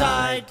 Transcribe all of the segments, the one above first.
aside.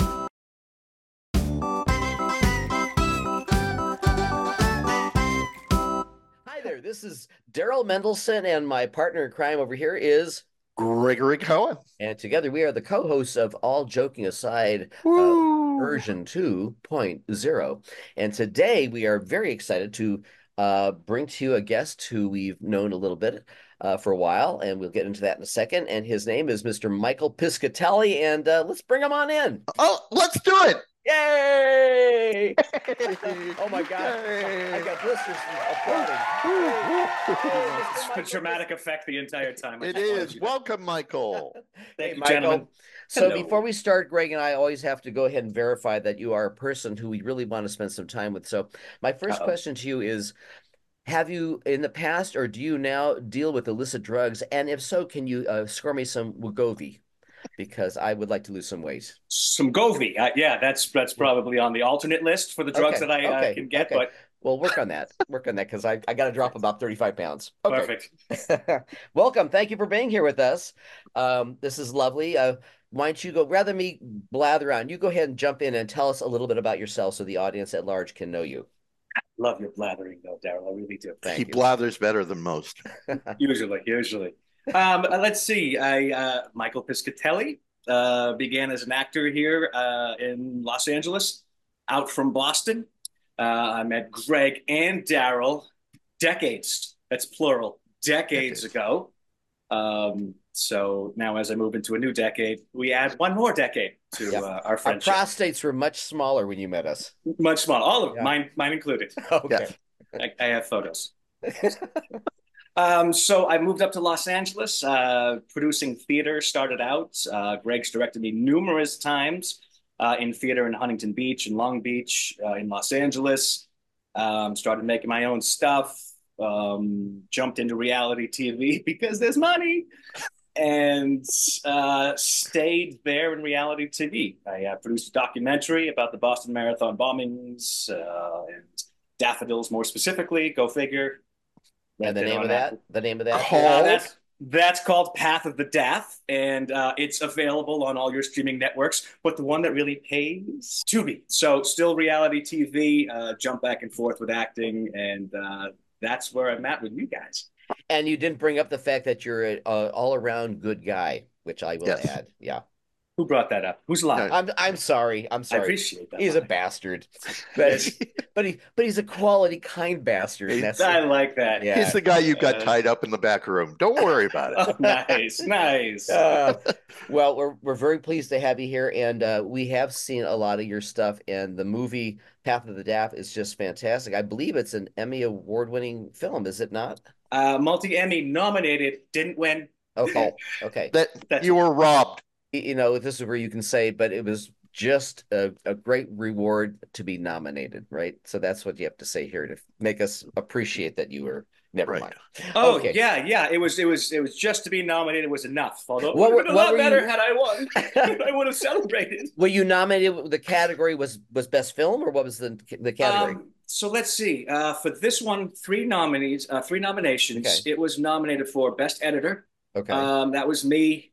Hi there, this is Daryl Mendelson, and my partner in crime over here is Gregory Cohen. And together we are the co-hosts of All Joking Aside, version 2.0. And today we are very excited to bring to you a guest who we've known a little bit for a while, and we'll get into that in a second. And his name is Mr. Michael Piscatelli, and let's bring him on in. Oh, let's do it. Yay! Oh my God! I got blisters applauding. It's a dramatic effect the entire time. It is. Welcome, Michael. Thank you, Michael. gentlemen. So Hello. before we start, Greg and I always have to go ahead and verify that you are a person who we really want to spend some time with. So my first question to you is, have you in the past, or do you now deal with illicit drugs? And if so, can you score me some Wegovy? Because I would like to lose some weight. Some Govy. Yeah, that's probably on the alternate list for the drugs that I can get. But well, work on that. Work on that, because I got to drop about 35 pounds. Okay. Perfect. Welcome. Thank you for being here with us. This is lovely. Why don't you go, rather than me blather on, you go ahead and jump in and tell us a little bit about yourself so the audience at large can know you. Love your blathering, though, Daryl. I really do. He blathers better than most. Usually. Let's see. Michael Piscatelli began as an actor here in Los Angeles, out from Boston. I met Greg and Daryl decades, that's plural, decades ago. So now as I move into a new decade, we add one more decade to our friendship. Our prostates were much smaller when you met us. Much smaller. All of mine included. Okay. I have photos. So I moved up to Los Angeles, producing theater, started out. Greg's directed me numerous times in theater in Huntington Beach and Long Beach, in Los Angeles. Started making my own stuff, jumped into reality TV because there's money, and stayed there in reality TV. I produced a documentary about the Boston Marathon bombings and daffodils more specifically, go figure. And the name of that? That's called Path of the Death, and it's available on all your streaming networks. But the one that really pays, Tubi. So still reality TV, jump back and forth with acting, and that's where I'm at with you guys. And you didn't bring up the fact that you're an all-around good guy, which I will add. Yeah. Who brought that up? Who's lying? I'm sorry. I appreciate that. He's a bastard, but he's a quality, kind bastard. I like that. Yeah. He's the guy you got tied up in the back room. Don't worry about it. Oh, nice. Well, we're very pleased to have you here, and we have seen a lot of your stuff. And the movie Path of the Death is just fantastic. I believe it's an Emmy award-winning film, is it not? Multi-Emmy nominated, didn't win. Okay. That you were robbed. You know, this is where you can say, but it was just a great reward to be nominated, right? So that's what you have to say here to make us appreciate that you were. Never mind. Oh, okay. Yeah. It was just to be nominated was enough. Although it would have been a lot better had I won. I would have celebrated. Were you nominated? The category was best film, or what was the category? So let's see. For this one, three nominations. Okay. It was nominated for best editor. Okay. That was me.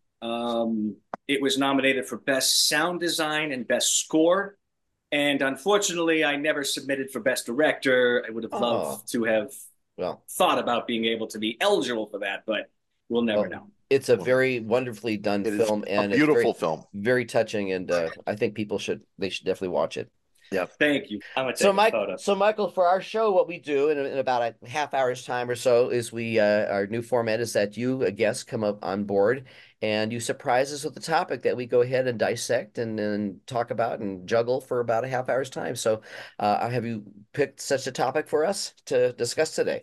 It was nominated for best sound design and best score. And unfortunately, I never submitted for best director. I would have loved to have thought about being able to be eligible for that, but we'll never know. It's a very wonderfully done film, and a beautiful film, very touching, and I think they should definitely watch it. Yeah, thank you. So Michael, for our show, what we do in about a half hour's time or so is our new format is that you, a guest, come up on board and you surprise us with the topic that we go ahead and dissect and talk about and juggle for about a half hour's time. So have you picked such a topic for us to discuss today?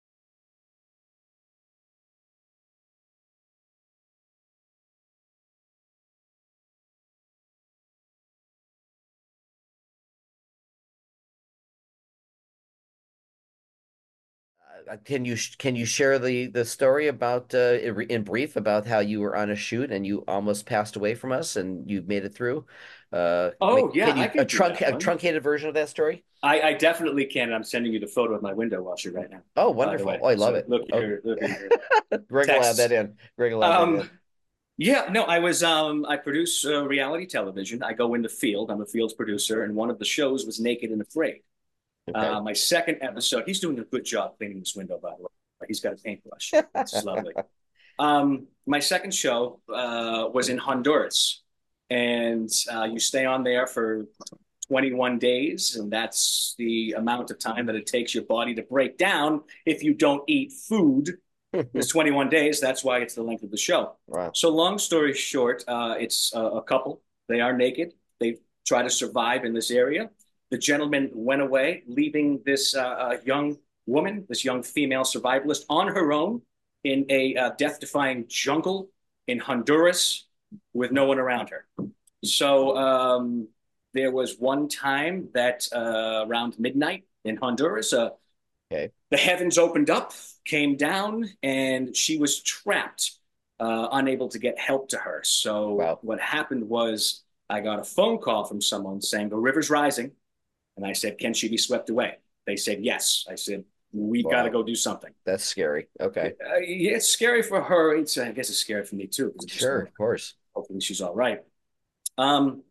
Can you share the story about in brief about how you were on a shoot and you almost passed away from us and you made it through? Yeah, a truncated version of that story? I definitely can. I'm sending you the photo of my window washer right now. Oh, wonderful! Oh, I love it. Look here. Greg will add that in. Yeah, no, I produce reality television. I go in the field. I'm a field producer, and one of the shows was Naked and Afraid. Okay. My second episode, he's doing a good job cleaning this window, by the way. He's got a paintbrush. It's lovely. My second show was in Honduras, and you stay on there for 21 days, and that's the amount of time that it takes your body to break down if you don't eat food. It's 21 days. That's why it's the length of the show. Wow. So, long story short, it's a couple. They are naked. They try to survive in this area. The gentleman went away, leaving this young woman, this young female survivalist, on her own in a death-defying jungle in Honduras with no one around her. So there was one time that around midnight in Honduras, Okay. the heavens opened up, came down, and she was trapped, unable to get help to her. So Wow. what happened was I got a phone call from someone saying the river's rising, and I said, "Can she be swept away?" They said yes. I said, "We got to Wow. go do something." That's scary. Okay. Yeah, it's scary for her. I guess it's scary for me too. Sure, of course. Hopefully she's all right. Um,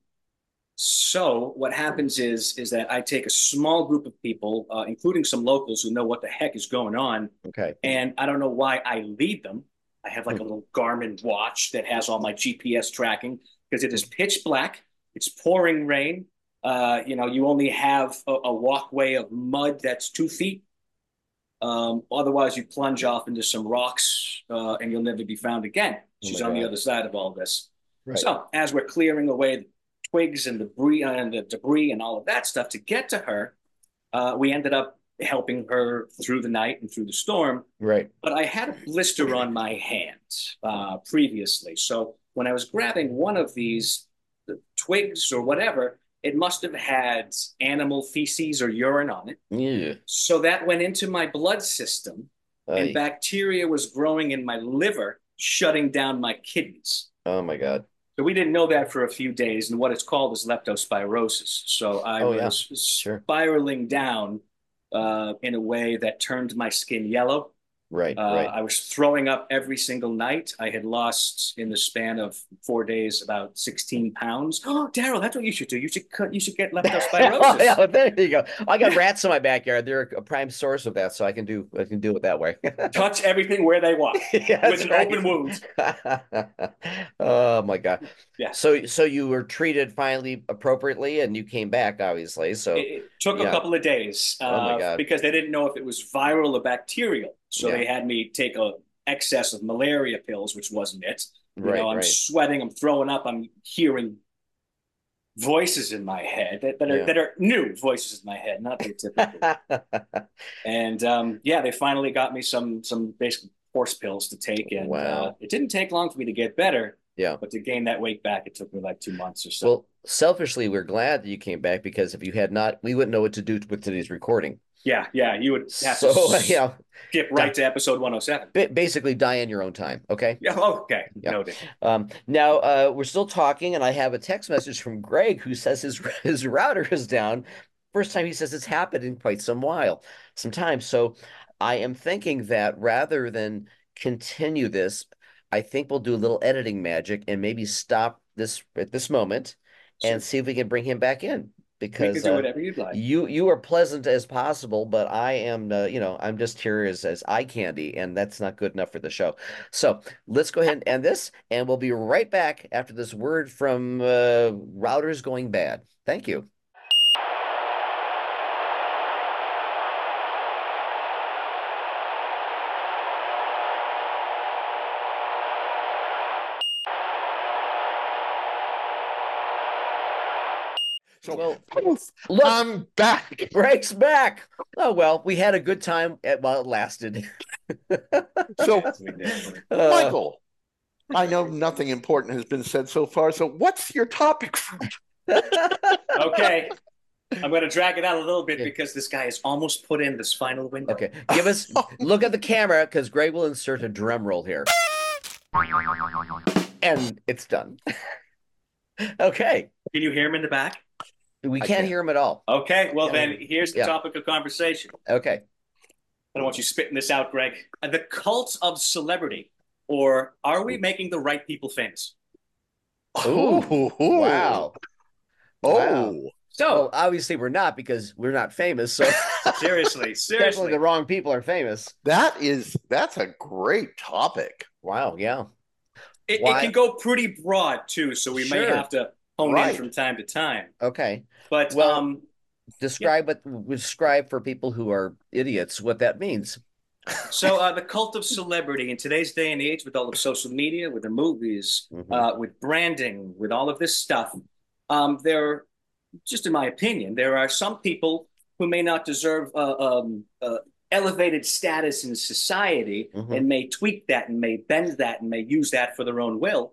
so what happens is that I take a small group of people, including some locals who know what the heck is going on, Okay. and I don't know why I lead them. I have like Hmm. a little Garmin watch that has all my GPS tracking because it is pitch black. It's pouring rain. You only have a walkway of mud that's 2 feet. Otherwise, you plunge off into some rocks and you'll never be found again. Oh She's my on the God. other side of all this. Right. So, as we're clearing away the twigs and the debris and all of that stuff to get to her, we ended up helping her through the night and through the storm. Right. But I had a blister on my hand previously. So, when I was grabbing one of these the twigs or whatever, it must have had animal feces or urine on it. Yeah. So that went into my blood system, and Ay. bacteria was growing in my liver, shutting down my kidneys. Oh my God. So we didn't know that for a few days, and what it's called is leptospirosis. So I Oh yeah. was Sure. spiraling down in a way that turned my skin yellow. Right. Right. I was throwing up every single night. I had lost in the span of 4 days about 16 pounds. Oh, Daryl, that's what you should do. You should get Oh, leptospirosis. yeah, there you go. I got rats in my backyard. They're a prime source of that, so I can do it that way. Touch everything where they want Yeah, with that's an right. open wound. Oh my God. Yeah. So you were treated finally appropriately and you came back, obviously. So It took a yeah. couple of days Oh my God. because they didn't know if it was viral or bacterial. So Yeah. they had me take a excess of malaria pills, which wasn't it. Right, I'm right. sweating, I'm throwing up, I'm hearing voices in my head that Yeah. are new voices in my head, not the typical. And yeah, they finally got me some basic horse pills to take, and Wow. it didn't take long for me to get better. Yeah. But to gain that weight back, it took me like 2 months or so. Well, selfishly, we're glad that you came back because if you had not, we wouldn't know what to do with today's recording. Yeah, you would have So, to yeah, skip right to episode 107. basically die in your own time. Okay. Yeah, okay. Yeah. Noted. Now we're still talking, and I have a text message from Greg who says his router is down. First time he says it's happened in quite some time. So I am thinking that rather than continue this, I think we'll do a little editing magic and maybe stop this at this moment and see if we can bring him back in We because can do whatever you'd like. you are pleasant as possible, but I am, I'm just here as eye candy, and that's not good enough for the show. So let's go ahead and end this, and we'll be right back after this word from routers going bad. Thank you. So Well, poof, look, I'm back. Greg's back. Oh well, we had a good time while it lasted. So, We did. Michael, I know nothing important has been said so far. So, what's your topic? Okay. I'm going to drag it out a little bit Yeah. because this guy has almost put in this final window. Okay, look at the camera because Greg will insert a drum roll here. And it's done. Okay. Can you hear him in the back? We I can't can. hear him at all. Okay. Well, Yeah. then here's the Yeah. topic of conversation. Okay. I don't want you spitting this out, Greg. The cult of celebrity. or are we making the right people famous? Ooh, wow. Wow. Oh, Well, So obviously we're not because we're not famous. So seriously, definitely seriously, the wrong people are famous. that's a great topic. Wow. Yeah. it Why? can go pretty broad too. So we may have Sure. to hone in Right. from time to time. Okay. But Well, yeah. describe for people who are idiots what that means. So the cult of celebrity in today's day and age, with all of social media, with the movies, Hmm. with branding, with all of this stuff, there, just in my opinion, there are some people who may not deserve elevated status in society Hmm. and may tweak that and may bend that and may use that for their own will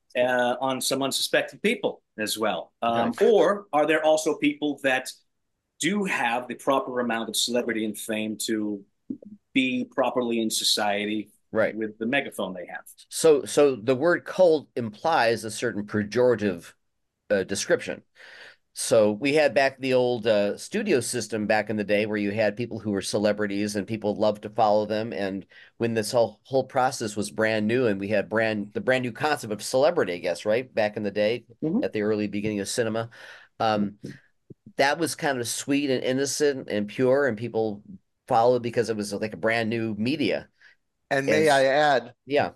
on some unsuspecting people as well. Okay. Or are there also people that do have the proper amount of celebrity and fame to be properly in society Right. with the megaphone they have? So the word cult implies a certain pejorative description. So we had back the old studio system back in the day where you had people who were celebrities and people loved to follow them. And when this whole process was brand new and we had the brand new concept of celebrity, I guess, right? Back in the day Mm-hmm. at the early beginning of cinema. Um, that was kind of sweet and innocent and pure, and people followed because it was like a brand new media. And And may I add, yeah,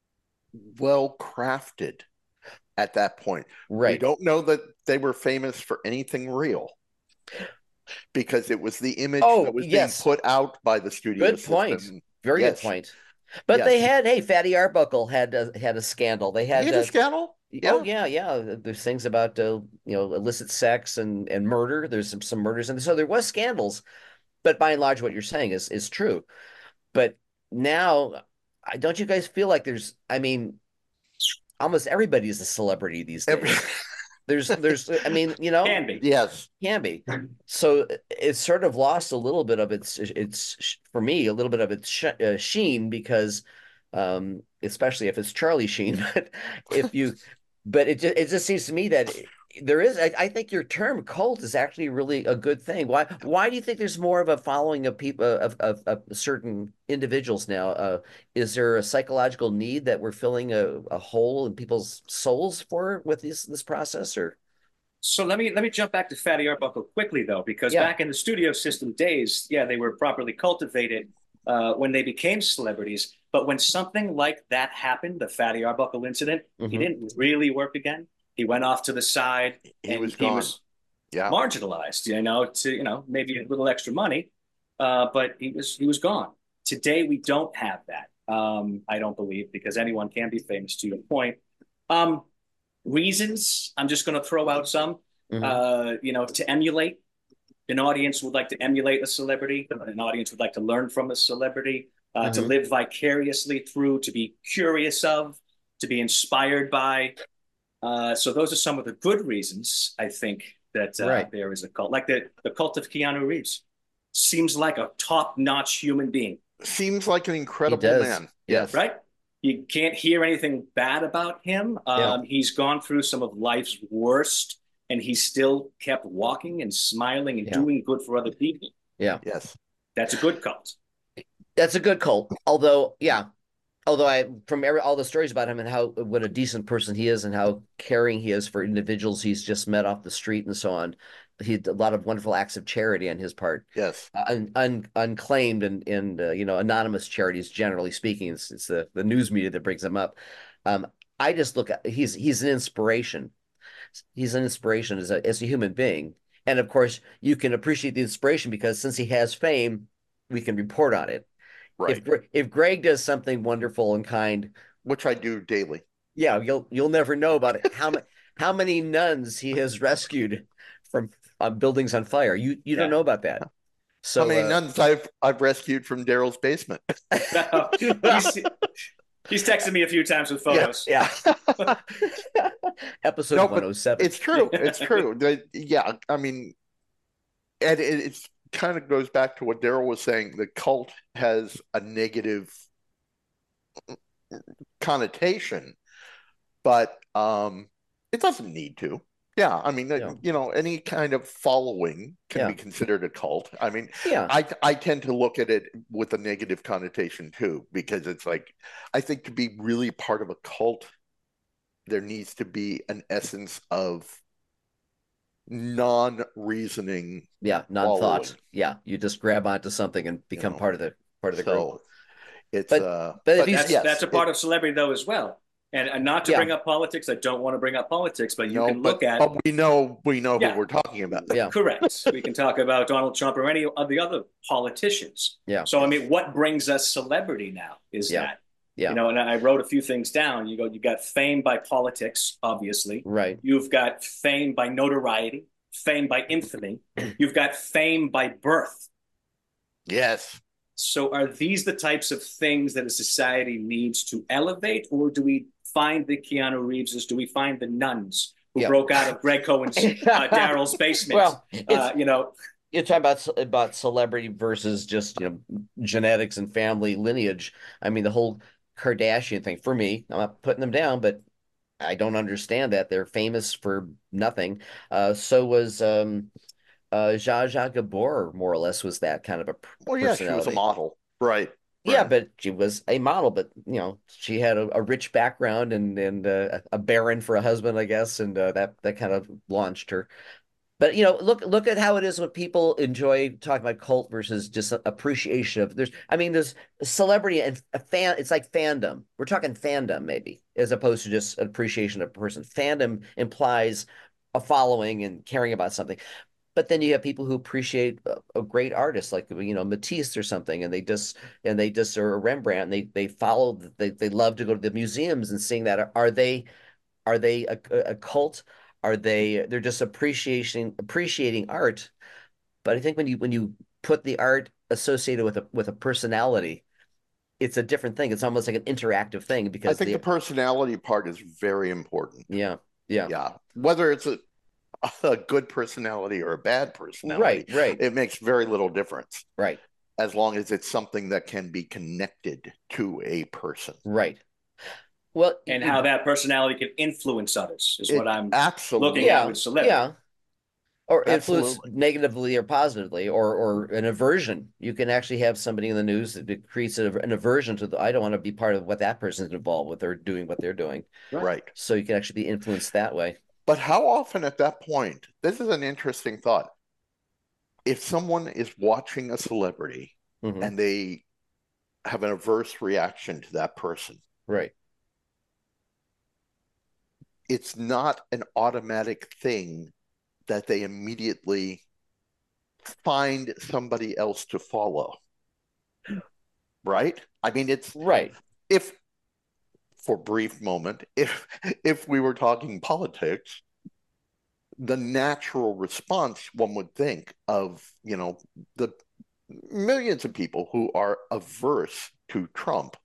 well crafted at that point. We right. don't know that they were famous for anything real because it was the image that Oh, was being yes. put out by the studio Good point. system. Very good Yes, point. But they yes. had, hey, Fatty Arbuckle had a scandal. They He had, had a scandal. oh Yeah, yeah, yeah. There's things about illicit sex and murder. There's some murders, and so there was scandals. But by and large, what you're saying is true. But now, don't you guys feel like I mean, almost everybody is a celebrity these Every- days. I mean, Can be. yes. can be. So it's sort of lost a little bit of for me, a little bit of its sheen because, especially if it's Charlie Sheen. But if you, but it just seems to me that there is. I think your term cult is actually really a good thing. Why do you think there's more of a following of people of certain individuals now? Is there a psychological need that we're filling a hole in people's souls for with this process or? So let me jump back to Fatty Arbuckle quickly though, because Yeah. back in the studio system days, yeah, they were properly cultivated when they became celebrities. But when something like that happened, the Fatty Arbuckle incident, he Hmm. didn't really work again. He went off to the side He and was he gone. was Yeah. marginalized, to maybe a little extra money, but he was gone. Today we don't have that. I don't believe because anyone can be famous. To your point, um, reasons. I'm just going to throw out some. Hmm. To emulate. An audience would like to emulate a celebrity. An audience would like to learn from a celebrity. To Hmm. live vicariously through. To be curious of. To be inspired by. So those are some of the good reasons I think that Right. there is a cult, like the cult of Keanu Reeves. Seems like a top-notch human being, Seems like an He incredible does. man. Yeah. Yes. right? You can't hear anything bad about him. Yeah. He's gone through some of life's worst, and he still kept walking and smiling and Yeah. doing good for other people. Yeah. Yes. That's a good cult. That's a good cult. Although, yeah. Although from all the stories about him and how what a decent person he is and how caring he is for individuals he's just met off the street and so on, he had a lot of wonderful acts of charity on his part, Yes. unclaimed and anonymous charities. Generally speaking, it's the news media that brings him up. Um, I just look at he's an inspiration. He's an inspiration as a human being, and of course, you can appreciate the inspiration because since he has fame, we can report on it. If Right. if Greg does something wonderful and kind, Which I do daily. yeah, you'll never know about it. How many nuns he has rescued from buildings on fire. You don't Yeah. know about that. How So many nuns I've rescued from Daryl's basement? he's he's texted me a few times with Yeah. photos. yeah. Episode No, but 107. it's true. It's true. Yeah, I mean, and it's kind of goes back to what Daryl was saying. The cult has a negative connotation, but it doesn't need to. Yeah, I mean, Yeah. any kind of following can be Yeah. considered a cult. I mean, Yeah. I tend to look at it with a negative connotation too, because it's like I think to be really part of a cult, there needs to be an essence of non-reasoning Yeah. following, Non-thought. Yeah. You just grab onto something and you become know. part of the group. So it's But but if but you That's yes, a part of celebrity though as well. And not to yeah, bring up politics, I don't want to bring up politics, but you no, can look at, but we know who yeah, we're talking about. yeah, correct. We can talk about Donald Trump or any of the other politicians. yeah, So I Yes. mean, what brings us celebrity now is yeah, that, yeah. and I wrote a few things down. You got fame by politics, obviously. Right. You've got fame by notoriety, fame by infamy. You've got fame by birth. Yes. So are these the types of things that a society needs to elevate, or do we find the Keanu Reeveses? Do we find the nuns who Yeah. broke out of Greg Cohen's Daryl's basement? Well, it's You know, you're talking about celebrity versus just genetics and family lineage. I mean, the whole Kardashian thing for me, I'm not putting them down, but I don't understand that. They're famous for nothing. So was Zsa Zsa Gabor, more or less, was that kind of a Well, yeah, she was a personality. model. Right. Yeah, Right. but she was a model, but she had a rich background and a baron for a husband, I guess, and that kind of launched her. But look at how it is when people enjoy talking about cult versus just appreciation of there's celebrity and a fan. It's like fandom. We're talking fandom maybe as opposed to just appreciation of a person. Fandom implies a following and caring about something. But then you have people who appreciate a great artist like Matisse or something, and they just or Rembrandt, and they follow. They love to go to the museums and seeing that. Are they a cult? They're just appreciating art. But I think when you put the art associated with a personality, it's a different thing. It's almost like an interactive thing I because think the personality part is very important. yeah, yeah, Yeah. Whether it's a good personality or a bad right, personality, right, it makes very little difference right, as long as it's something that can be connected to a person. right. Well, and how that personality can influence others is what It I'm looking at yeah, with absolutely, celebrity. yeah. Or influence absolutely. negatively or positively, or an aversion. You can actually have somebody in the news that creates an aversion to I don't want to be part of what that person's involved with or doing what they're doing. Right. Right. So you can actually be influenced that way. But how often at that point, this is an interesting thought. If someone is watching a celebrity Hmm. and they have an adverse reaction to that person, Right. it's not an automatic thing that they immediately find somebody else to follow, right? I mean, it's Right. if for a brief moment, if we were talking politics, the natural response one would think of, the millions of people who are averse to Trump,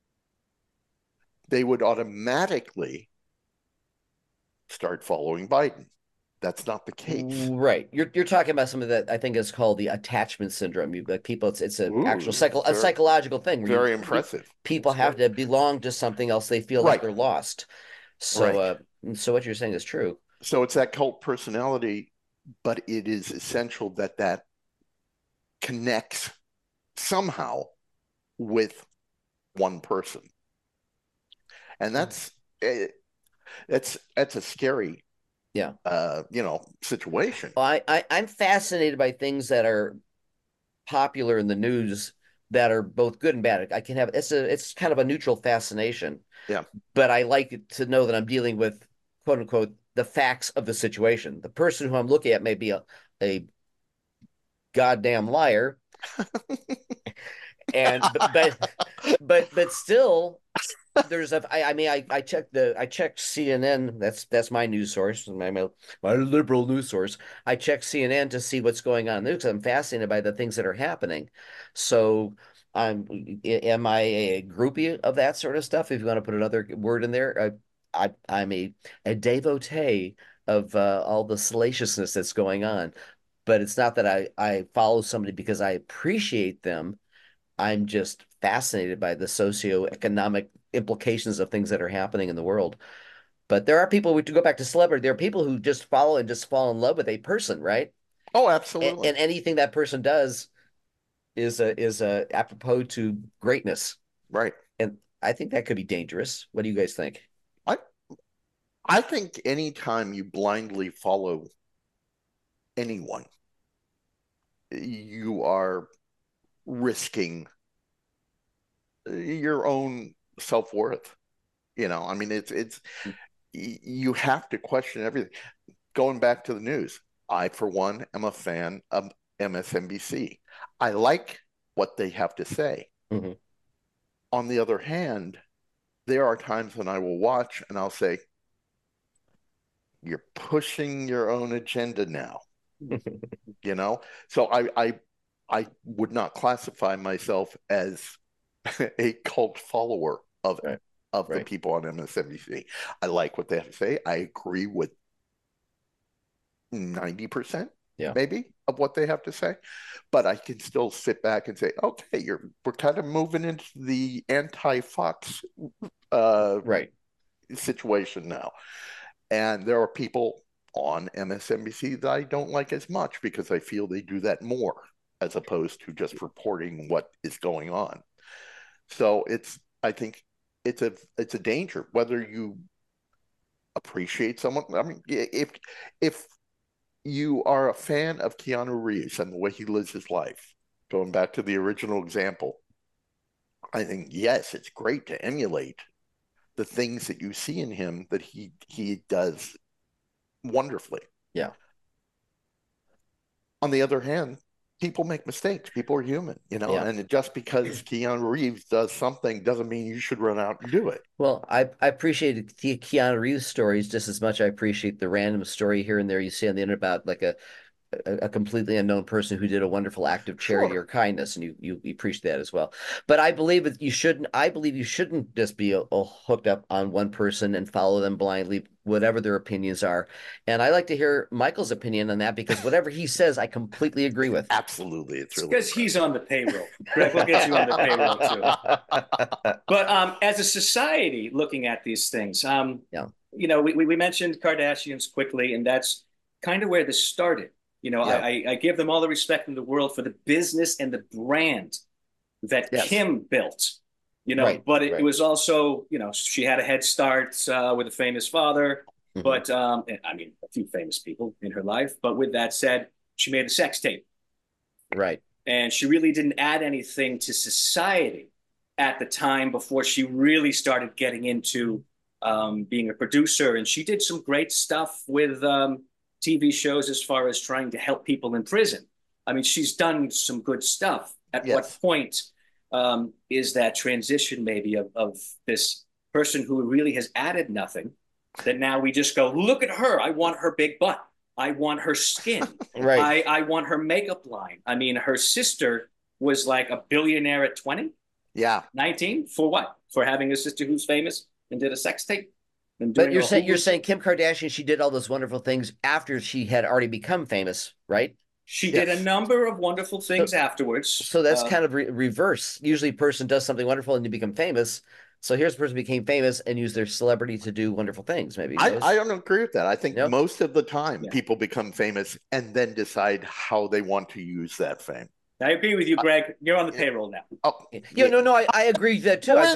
they would automatically start following Biden. That's not the case. Right. You're talking about something that I think is called the attachment syndrome. You like people, it's an actual Ooh, a very, psychological thing where very impressive. people That's have good. to belong to something else. They feel like Right, they're lost. So right. so what you're saying is true. So it's that cult personality, but it is essential that that connects somehow with one person, and that's a scary Yeah. situation. Well, I'm fascinated by things that are popular in the news that are both good and bad. I can have it's kind of a neutral fascination, Yeah. but I like to know that I'm dealing with quote unquote the facts of the situation. The person who I'm looking at may be a goddamn liar, and but still there's I mean I checked CNN. That's my news source, my liberal news source. I check CNN to see what's going on there because I'm fascinated by the things that are happening. So I'm am I a groupie of that sort of stuff? If you want to put another word in there, I'm a devotee of all the salaciousness that's going on. But it's not that I follow somebody because I appreciate them. I'm just fascinated by the socioeconomic implications of things that are happening in the world. But there are people, to go back to celebrity, there are people who just follow and just fall in love with a person, right? Oh, And, absolutely. and anything that person does is a apropos to greatness. Right. And I think that could be dangerous. What do you guys think? I I think anytime you blindly follow anyone, you are risking your own self-worth. I mean, it's you have to question everything. Going back to the news, I, for one, am a fan of MSNBC. I like what they have to say. Hmm. On the other hand, there are times when I will watch and I'll say, you're pushing your own agenda now, you know? So I would not classify myself as a cult follower Right, of the right. people on MSNBC. I like what they have to say. I agree with 90% Yeah. maybe of what they have to say, but I can still sit back and say, okay, we're kind of moving into the anti-Fox uh, Right. situation now. And there are people on MSNBC that I don't like as much because I feel they do that more as opposed to just reporting what is going on. So I think it's a danger whether you appreciate someone. I mean, if you are a fan of Keanu Reeves and the way he lives his life, going back to the original example, I think yes, it's great to emulate the things that you see in him that he does wonderfully. Yeah. On the other hand, people make mistakes. People are human, Yeah. and just because Keanu Reeves does something doesn't mean you should run out and do it. Well, I appreciate the Keanu Reeves stories just as much I appreciate the random story here and there you see on the internet about like a completely unknown person who did a wonderful act of charity Sure. or kindness, and you appreciate that as well. But I believe that you shouldn't. I believe you shouldn't just be hooked up on one person and follow them blindly, whatever their opinions are. And I like to hear Michael's opinion on that because whatever he says, I completely agree with. Absolutely. It's It's really because he's on the payroll. Greg will get you on the payroll too. But as a society looking at these things, Yeah. we mentioned Kardashians quickly, and that's kind of where this started. Yeah. I give them all the respect in the world for the business and the brand that Yes. Kim built. Right. But it Right. was also, she had a head start with a famous father, Hmm. but I mean, a few famous people in her life. But with that said, she made a sex tape, Right. and she really didn't add anything to society at the time before she really started getting into being a producer. And she did some great stuff with TV shows as far as trying to help people in prison. I mean, she's done some good stuff. At what yes. point is that transition maybe of this person who really has added nothing that now we just go, look at her. I want her big butt. I want her skin. Right. I want her makeup line. I mean, her sister was like a billionaire at 20, Yeah. 19 for what? For having a sister who's famous and did a sex tape and But doing a you're Hulu. saying Kim Kardashian, she did all those wonderful things after she had already become famous, right? She did a Yes. number of wonderful So things afterwards. so that's kind of reverse. Usually, a person does something wonderful and you become famous. So here's a person who became famous and used their celebrity to do wonderful things. Maybe I Lois. don't agree with that. I think Yep. most of the time Yeah, people become famous and then decide how they want to use that fame. I agree with you, Uh, Greg. You're on the yeah. payroll now. Oh, Yeah, yeah. no, I agree with that too. Well,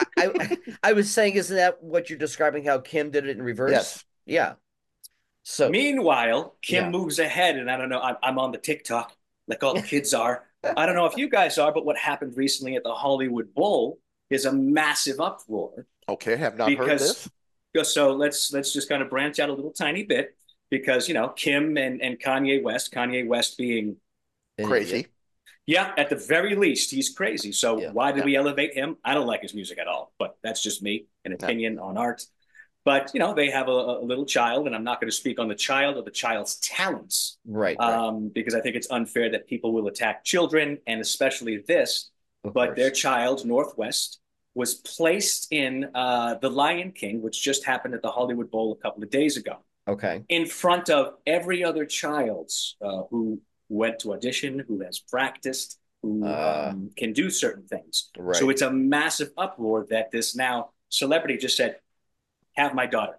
I was saying, isn't that what you're describing? How Kim did it in reverse? yes. Yeah. So Meanwhile, Kim yeah. moves ahead, and I don't know, I'm on the TikTok like all the kids are. I don't know if you guys are, but what happened recently at the Hollywood Bowl is a massive uproar Okay, have not heard because this. so let's just kind of branch out a little tiny bit because Kim and Kanye West being Yeah. Yeah. Crazy. yeah, at the very least he's crazy. So Yeah. why did Yeah. we elevate him? I don't like his music at all, but that's just me, an Yeah. opinion on art. But they have a little child, and I'm not going to speak on the child or the child's talents, Right. Right. because I think it's unfair that people will attack children, and especially this. Of But their course. child, Northwest, was placed in The Lion King, which just happened at the Hollywood Bowl a couple of days ago, Okay. in front of every other child who went to audition, who has practiced, who can do certain things. So Right. it's a massive uproar that this now celebrity just said, have my daughter.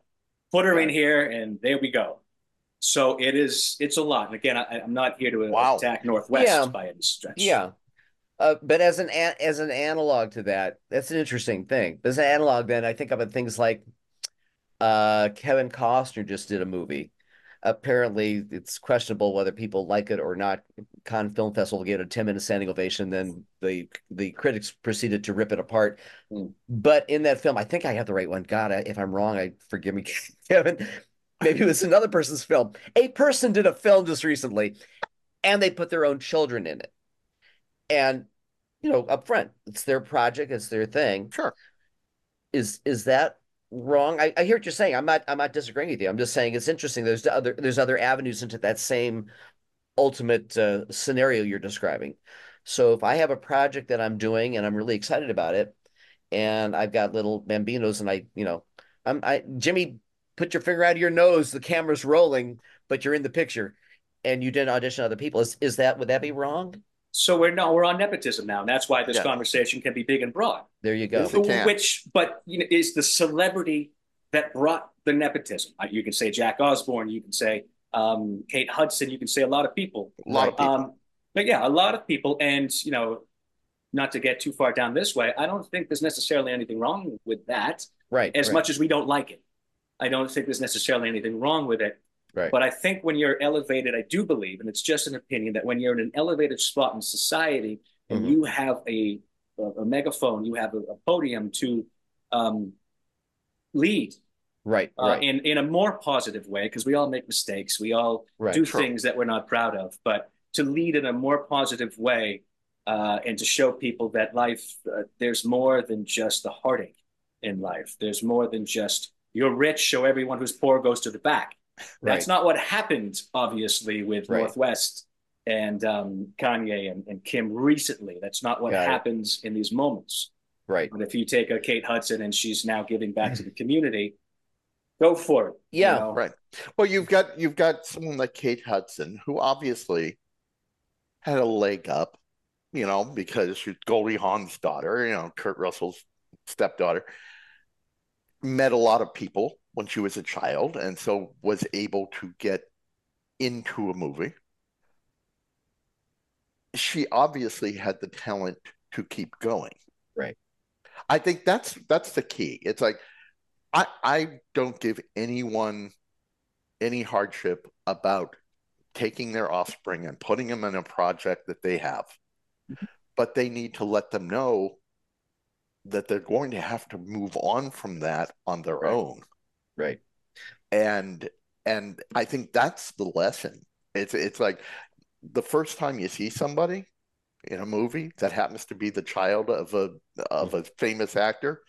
put her in Yeah. here, and there we go. So it's a lot. And again, I'm not here to Wow. attack Northwest Yeah. by any stretch. Yeah. But as an analog to that, that's an interesting thing. As an analog, then I think of things like Kevin Costner just did a movie. Apparently, it's questionable whether people like it or not. Cannes Film Festival gave it a 10-minute standing ovation. Then the critics proceeded to rip it apart. Mm. But in that film, I think I have the right one. God, if I'm wrong, I forgive me, Kevin. Maybe it was another person's film. A person did a film just recently, and they put their own children in it. And up front, it's their project, it's their thing. Sure. Is that wrong? I hear what you're saying. I'm not disagreeing with you. I'm just saying it's interesting. There's other avenues into that same ultimate scenario you're describing. So if I have a project that I'm doing and I'm really excited about it, and I've got little bambinos, and Jimmy, put your finger out of your nose. The camera's rolling, but you're in the picture, and you didn't audition other people. Would that be wrong? So we're on nepotism now, and that's why this Yeah. conversation can be big and broad. There you go. Yes, it can. But is the celebrity that brought the nepotism. You can say Jack Osborne, you can say Kate Hudson, you can say a lot of people. A lot of people. But yeah, a lot of people, and not to get too far down this way, I don't think there's necessarily anything wrong with that. Right. As right. much as we don't like it, I don't think there's necessarily anything wrong with it. Right. But I think when you're elevated, I do believe, and it's just an opinion, that when you're in an elevated spot in society and you have a megaphone, you have a podium to lead Right. Right. in a more positive way, because we all make mistakes, we all do Sure. things that we're not proud of, but to lead in a more positive way and to show people that life, there's more than just the heartache in life. There's more than just you're rich, so everyone who's poor goes to the back. That's Right. not what happened, obviously, with Right. Northwest and Kanye and Kim recently. That's not what Got it. happens in these moments. Right. But if you take a Kate Hudson and she's now giving back to the community, go for it. Yeah. Right. Well, you've got someone like Kate Hudson, who obviously had a leg up, because she's Goldie Hawn's daughter, Kurt Russell's stepdaughter, met a lot of people when she was a child, and so was able to get into a movie. She obviously had the talent to keep going. Right. I think that's the key. It's like I don't give anyone any hardship about taking their offspring and putting them in a project that they have. But they need to let them know that they're going to have to move on from that on their Right. own. Right. And I think that's the lesson. It's like the first time you see somebody in a movie that happens to be the child of a famous actor,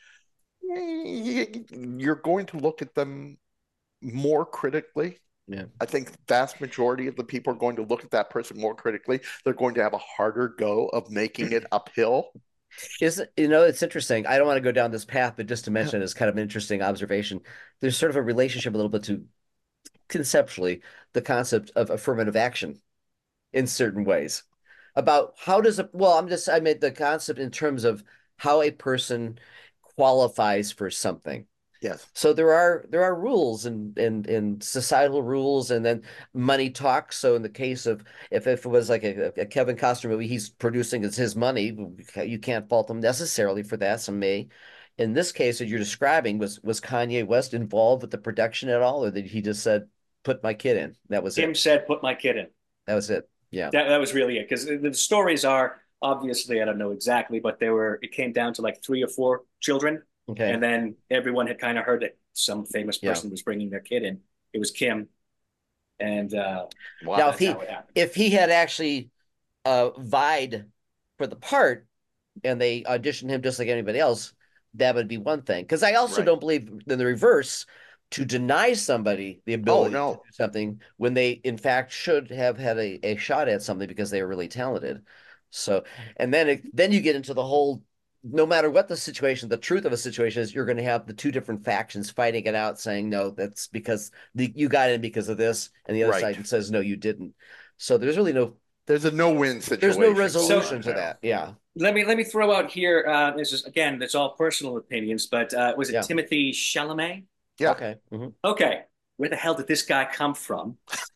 you're going to look at them more critically. Yeah. I think the vast majority of the people are going to look at that person more critically. They're going to have a harder go of making it uphill. It's interesting. I don't want to go down this path, but just to mention, it's kind of an interesting observation. There's sort of a relationship a little bit to conceptually the concept of affirmative action in certain ways. About how does it, well, I made the concept in terms of how a person qualifies for something. Yes. So there are rules and societal rules, and then money talks. So in the case of if it was like a Kevin Costner movie, he's producing it's his money. You can't fault him necessarily for that. Some may. In this case that you're describing, was Kanye West involved with the production at all, or did he just said, "Put my kid in"? That was Kim it. said, "Put my kid in." That was it. Yeah. That was really it, because the stories are obviously, I don't know exactly, but it came down to like 3 or 4 children. Okay. And then everyone had kind of heard that some famous person was bringing their kid in. It was Kim. And Now, that's how it happened. if he had actually vied for the part and they auditioned him just like anybody else, that would be one thing. Because I also Right. don't believe in the reverse, to deny somebody the ability no. to do something when they in fact should have had a shot at something because they were really talented. So, and then you get into the whole, no matter what the situation, the truth of a situation is, you're going to have the two different factions fighting it out, saying, no, that's because you got in because of this, and the other Right. side says, no, you didn't. So there's really There's a no-win situation. there's no resolution going to on now. that. Yeah. Let me throw out here, this is, again, it's all personal opinions, but was it Yeah. Timothy Chalamet? Yeah. Okay. Okay, where the hell did this guy come from?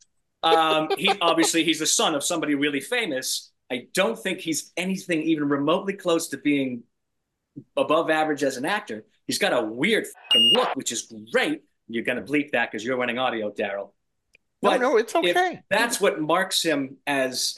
He's the son of somebody really famous. I don't think he's anything even remotely close to being above average as an actor. He's got a weird fucking look, which is great. You're going to bleep that because you're running audio, Daryl. No, But no, it's if okay. that's what marks him as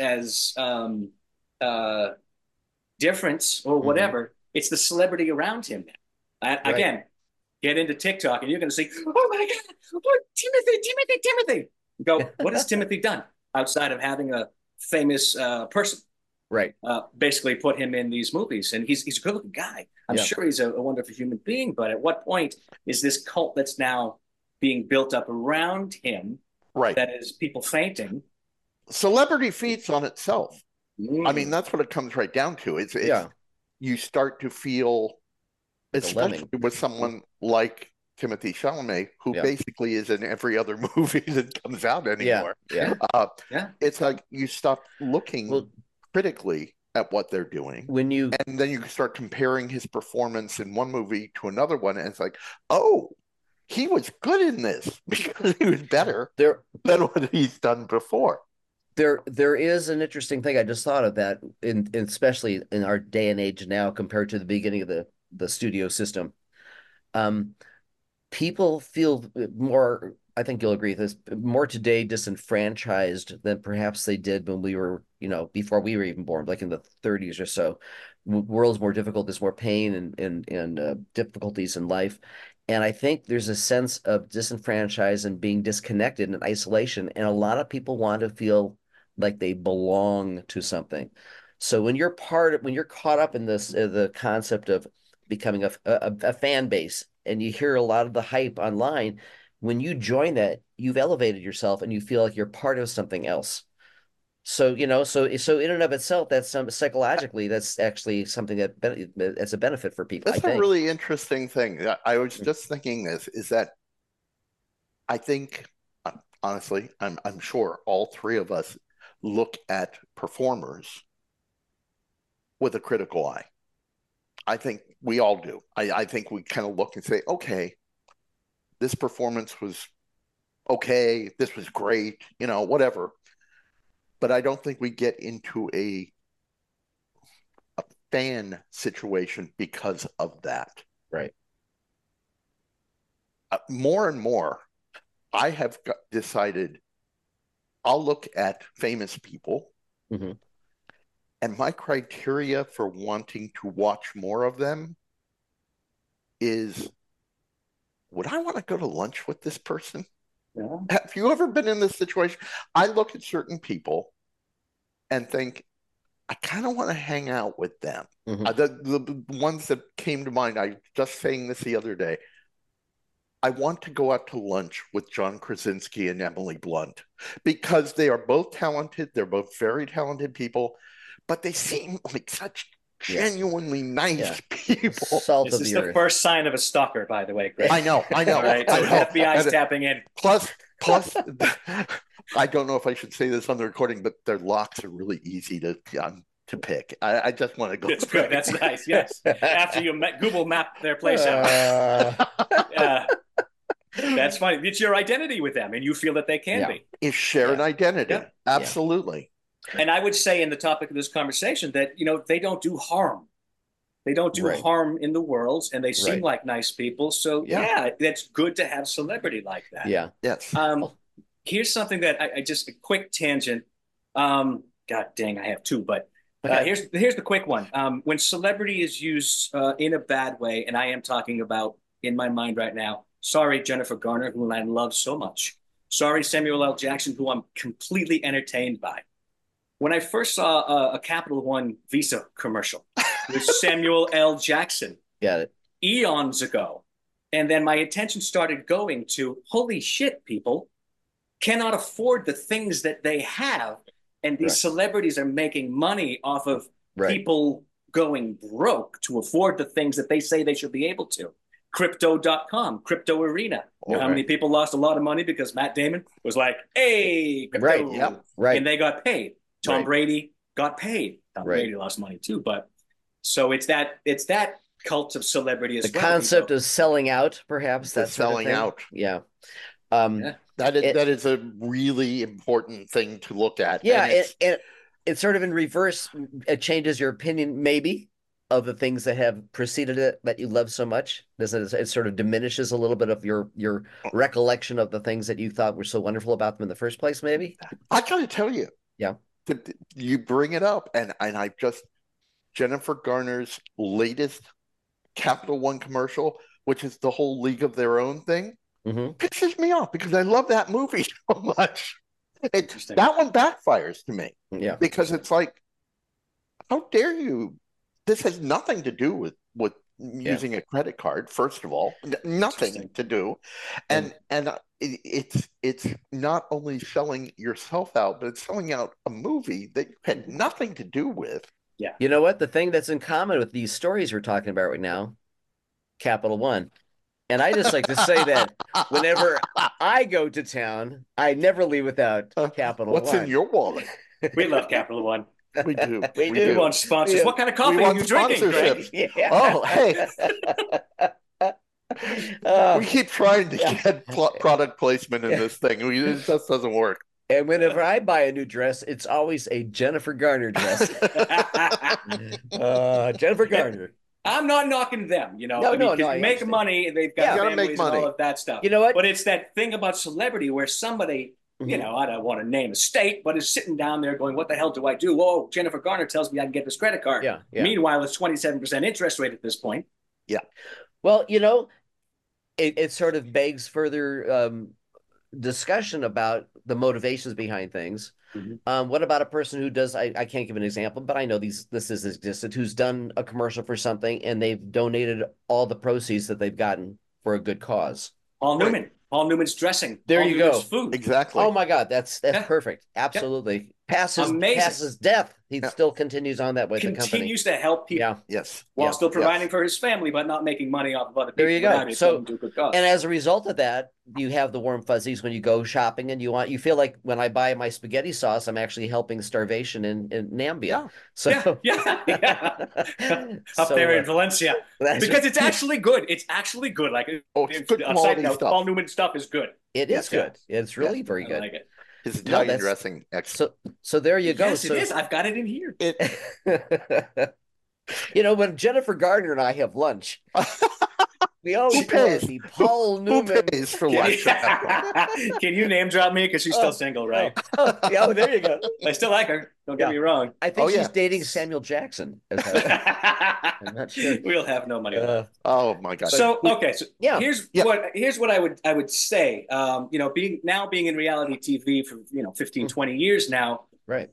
uh, difference or whatever, it's the celebrity around him. Again, get into TikTok and you're going to see, oh my God, oh, Timothy. Go, what has Timothy done outside of having a famous person Right. basically put him in these movies? And he's a good looking guy. I'm sure he's a wonderful human being, but at what point is this cult that's now being built up around him Right. that is people fainting? Celebrity feeds on itself. Mm. I mean, that's what it comes right down to. It's you start to feel, especially with someone like Timothy Chalamet, who basically is in every other movie that comes out anymore. It's like you stop looking critically at what they're doing and then you start comparing his performance in one movie to another one, and it's like, oh, he was good in this because he was better than what he's done before. There is an interesting thing I just thought of that especially in our day and age now compared to the beginning of the studio system. People feel more, I think you'll agree with this, more today disenfranchised than perhaps they did when we were, before we were even born, like in the 30s or so. World's more difficult, there's more pain and difficulties in life. And I think there's a sense of disenfranchised and being disconnected and isolation. And a lot of people want to feel like they belong to something. So when you're caught up in this, the concept of becoming a fan base, and you hear a lot of the hype online, when you join that, you've elevated yourself and you feel like you're part of something else. So, so in and of itself, that's psychologically, that's actually something that's a benefit for people, That's a really interesting thing. I was just thinking this, is that I think, honestly, I'm sure all three of us look at performers with a critical eye. I think we all do. I think we kind of look and say, okay, this performance was okay, this was great, whatever. But I don't think we get into a fan situation because of that. Right. More and more, I have decided I'll look at famous people, and my criteria for wanting to watch more of them is, would I want to go to lunch with this person? Yeah. Have you ever been in this situation? I look at certain people and think, I kind of want to hang out with them. The ones that came to mind, I was just saying this the other day. I want to go out to lunch with John Krasinski and Emily Blunt because they are both talented. They're both very talented people, but they seem like such genuinely nice people. This is the first sign of a stalker, by the way, Greg. I know. Right? So FBI's tapping in. Plus, I don't know if I should say this on the recording, but their locks are really easy to pick. I just want to go. It's good. That's nice. Yes. After you Google map their place out. That's funny. It's your identity with them, and you feel that they can be. It's shared identity. Yeah. Absolutely. And I would say in the topic of this conversation that, they don't do harm. They don't do harm in the world, and they seem like nice people. So, that's good to have celebrity like that. Yeah. Yes. Here's something that I just, a quick tangent. God dang, I have two, but here's the quick one. When celebrity is used in a bad way, and I am talking about, in my mind right now, sorry, Jennifer Garner, who I love so much. Sorry, Samuel L. Jackson, who I'm completely entertained by. When I first saw a Capital One Visa commercial with Samuel L. Jackson, got it, eons ago, and then my attention started going to, holy shit, people cannot afford the things that they have, and these celebrities are making money off of people going broke to afford the things that they say they should be able to. Crypto.com, Crypto Arena. You know how many people lost a lot of money because Matt Damon was like, hey, crypto. And they got paid. Tom Brady got paid. Tom Brady lost money too, but so it's that cult of celebrity The as well. concept of selling out, perhaps, The that sort of selling thing. out. Yeah. Yeah. That is a really important thing to look at. Yeah, And it's it's sort of in reverse. It changes your opinion, maybe, of the things that have preceded it that you love so much. It sort of diminishes a little bit of your recollection of the things that you thought were so wonderful about them in the first place, maybe? I gotta tell you, Yeah. you bring it up, and I just Jennifer Garner's latest Capital One commercial, which is the whole League of Their Own thing, Hmm. pisses me off because I love that movie so much. Interesting. That one backfires to me Yeah. because it's like, how dare you? This has nothing to do with using a credit card, first of all, nothing to do, and it's not only selling yourself out, but it's selling out a movie that you had nothing to do with. Yeah. You know what? The thing that's in common with these stories we're talking about right now, Capital One. And I just like to say that whenever I go to town, I never leave without Capital What's One. in your wallet? We love Capital One. We do. We We do. want sponsors. Yeah. What kind of coffee We are want you drinking, Greg? sponsorships. Yeah. Oh, hey, Uh, we keep trying to yeah. get product placement in this thing. It just doesn't work. and whenever I buy a new dress, it's always a Jennifer Garner dress. Jennifer Garner. I'm not knocking them, you know. No, I mean, no, 'cause no, they I make understand. money, they've Yeah. got You gotta families make and money. all of that stuff. You know what? But it's that thing about celebrity where somebody, you Mhm. know, I don't want to name a state, but is sitting down there going, "What the hell do I do?" Whoa, Jennifer Garner tells me I can get this credit card. Yeah, yeah. Meanwhile, it's 27% interest rate at this point. Well, you know, it sort of begs further discussion about the motivations behind things. What about a person who does, I can't give an example, but I know this has existed, who's done a commercial for something and they've donated all the proceeds that they've gotten for a good cause. Paul Newman. Paul Newman's dressing. There Paul you Newman's go. food. Exactly. Oh my God, that's Yeah. perfect. Absolutely. Past Amazing. his death, he Yeah. still continues on that with the company. Continues to help people Yeah. Yes. while Yeah. still providing Yes. for his family, but not making money off of other people. There you go. without it So- going to a good cause. And as a result of that, you have the warm fuzzies when you go shopping and you feel like when I buy my spaghetti sauce, I'm actually helping starvation in Nambia. Yeah. So yeah. Up so, there in Valencia. that's Because it's actually good. It's actually good. Like, Oh, it's good a side quality note, stuff. Paul Newman stuff is good. it Yes, is good. It's really Yeah. very I good. like it. His No, Italian that's- dressing, excellent. So there you go. Yes, So it is. I've got it in here. you know, when Jennifer Gardner and I have lunch, we always Who call it pays? the Paul Who Newman. pays for Can lunch? you name drop me? Because she's Oh, still single, right? Yeah, there you go. I still like her. Don't get Yeah. me wrong. I think Oh, she's yeah. dating Samuel Jackson. I'm not sure. We'll have no money. Oh my God. So okay, so Yeah. here's Yeah. what I would say. You know, being in reality TV for 15, 20 years now. Right.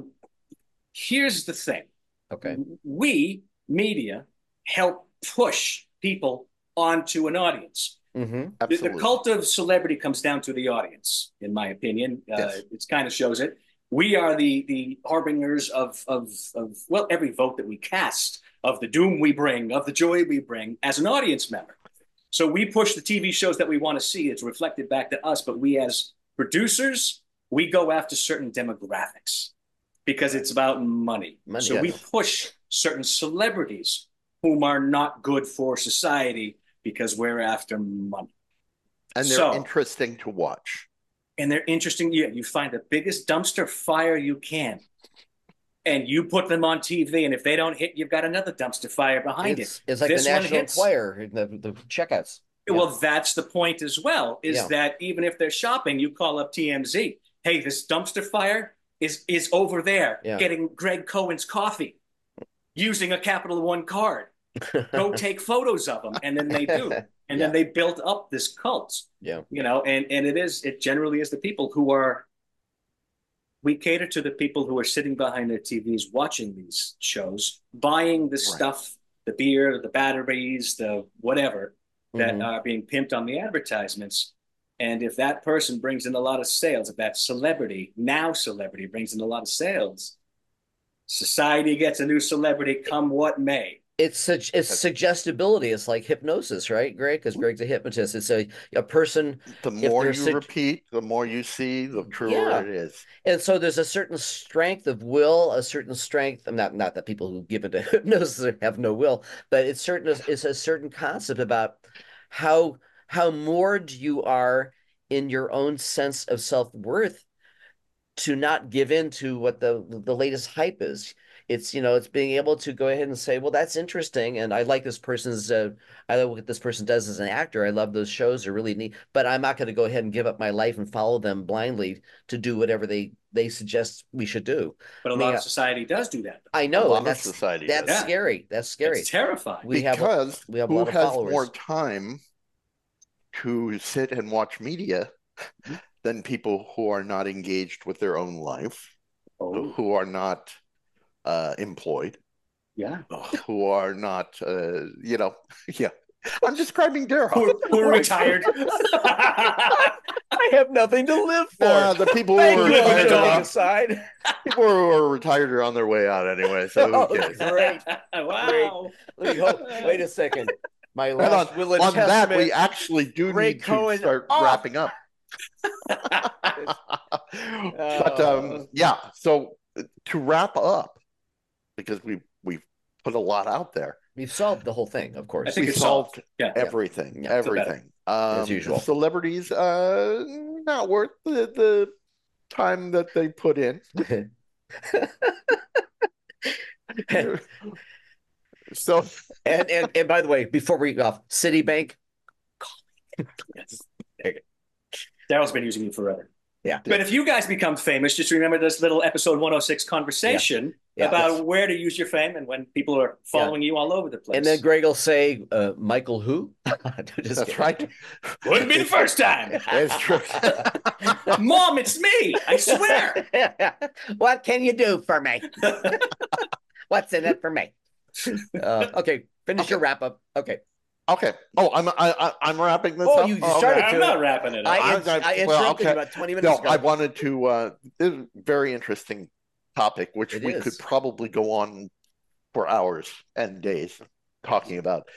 Here's the thing. Okay. We media help push people onto an audience. Mm-hmm. The Absolutely. cult of celebrity comes down to the audience, in my opinion. Yes. It kind of shows it. We are the harbingers of well, every vote that we cast, of the doom we bring, of the joy we bring as an audience member. So we push the TV shows that we want to see. It's reflected back to us, but we as producers, we go after certain demographics because it's about money. Money, So we yes. push certain celebrities whom are not good for society because we're after money. And they're So- interesting to watch. And they're interesting. You find the biggest dumpster fire you can, and you put them on TV. And if they don't hit, you've got another dumpster fire behind it. It's like This the one National hits. Enquirer in the checkouts. Well, that's the point as well, is Yeah. that even if they're shopping, you call up TMZ. Hey, this dumpster fire is over there Yeah. getting Greg Cohen's coffee using a Capital One card. Go take photos of them. And then they do. And then they built up this cult. Yeah. You know, and it generally is the people who we cater to the people who are sitting behind their TVs watching these shows, buying the stuff, the beer, the batteries, the whatever that Mhm. are being pimped on the advertisements. And if that person brings in a lot of sales, if that celebrity brings in a lot of sales, society gets a new celebrity come what may. it's suggestibility. It's like hypnosis, right, Greg? Because Greg's a hypnotist. It's a person, The if more they're you repeat, the more you see, the truer yeah. it is. And so there's a certain strength of will, a certain strength. I'm not that people who give into hypnosis have no will, but it's a certain concept about how how moored you are in your own sense of self-worth to not give in to what the latest hype is. It's it's being able to go ahead and say, well, that's interesting, and I like this person's. I like what this person does as an actor. I love those shows; they're really neat. But I'm not going to go ahead and give up my life and follow them blindly to do whatever they suggest we should do. But a I mean, lot of society does do that. I A know, and lot of society does. that's Yeah. scary. That's scary. It's terrifying. Because we have a who lot of has more followers. time to sit and watch media than people who are not engaged with their own life, Oh, who are not employed, yeah. who are not, yeah. I'm describing Daryl. Who are retired. I have nothing to live for. The people who Thank are you, retired joking are, aside. people who are retired are on their way out anyway. So Oh, who cares? great. Wow. Let me hope. Wait a second. My And last will and on that, testament. we actually do Ray need Cohen to start off. wrapping up. But yeah, so to wrap up, because we've put a lot out there. We've solved the whole thing, of course. I think We it's solved Yeah. everything, Yeah. everything. As usual. Celebrities, not worth the time that they put in. So, and by the way, before we go off, Citibank. Yes. Daryl's been using you forever. Yeah. But if you guys become famous, just remember this little episode 106 conversation about where to use your fame and when people are following you all over the place. And then Greg will say, Michael who? that's right. Wouldn't be the first time. It's true. Mom, it's me. I swear. What can you do for me? What's in it for me? Okay, finish your wrap up. Okay. Okay. Oh, I'm wrapping this Oh, up. you started I'm not wrapping it up. I interrupted you about 20 minutes ago. I wanted to. This is a very interesting topic, which It we is. could probably go on for hours and days talking about.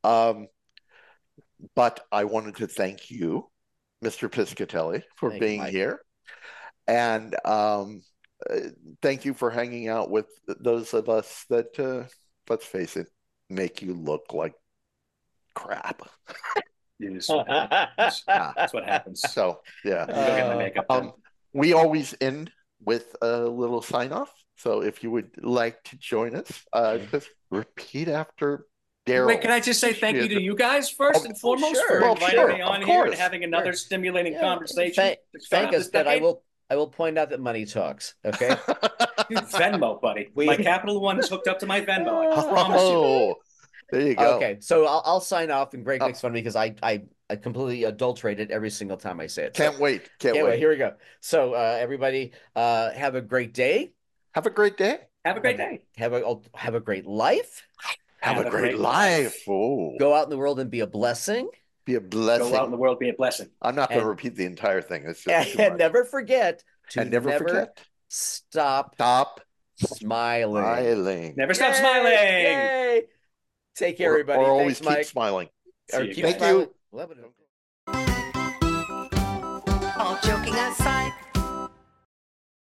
But I wanted to thank you, Mr. Piscatelli, for Thank you, being Mike. here, and thank you for hanging out with those of us that, let's face it, make you look like crap. That's what happens. So yeah. You go get my makeup done. We always end with a little sign off. So if you would like to join us, just repeat after Daryl. Wait, can I just say thank you to you guys first and foremost sure. for Well, inviting sure, me on of here and course. having another stimulating Yeah. conversation? Thank us, but I will point out that money talks. Okay. Venmo, buddy. My Capital One is hooked up to my Venmo. I promise you. Oh, there you go. Okay, so I'll sign off, and Greg makes fun of me because I completely adulterate it every single time I say it. Can't wait. Can't wait. Here we go. So everybody, have a great day. Have a great day. Have a great day. Have a great life. Have a great life. Oh, Go out in the world and be a blessing. be a blessing. Go out in the world, be a blessing. I'm not going to And- repeat the entire thing. It's just too And much. never forget to And never forget. stop Stop smiling. smiling. Never stop Yay! smiling. Yay! Take care, everybody. Or always Thanks, Mike. keep smiling. Or See you keep guys. Thank smiling. you. Love it. All joking aside,